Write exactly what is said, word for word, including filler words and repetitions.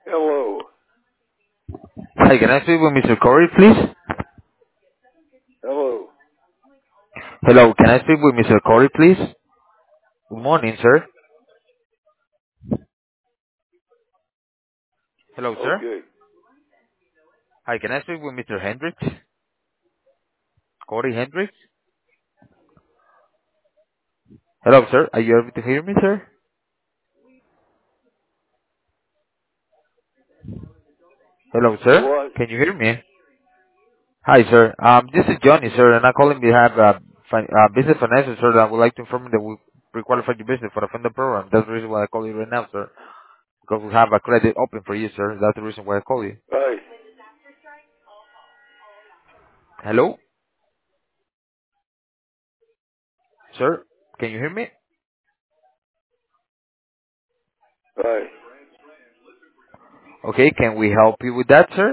Hello. Hi, can I speak with Mister Corey, please? Hello. Hello, can I speak with Mister Corey, please? Good morning, sir. Hello, sir. Okay. Hi, can I speak with Mister Hendricks? Corey Hendricks? Hello, sir. Are you able to hear me, sir? Hello, sir. What? Can you hear me? Hi, sir. Um, this is Johnny, sir, and I'm calling on behalf of uh, fin- uh, Business Financial, sir. I would like to inform you that we pre-qualified your business for the funding program. That's the reason why I call you right now, sir. Because we have a credit open for you, sir. That's the reason why I call you. Right. Hello, sir. Can you hear me? Right. Okay, can we help you with that, sir?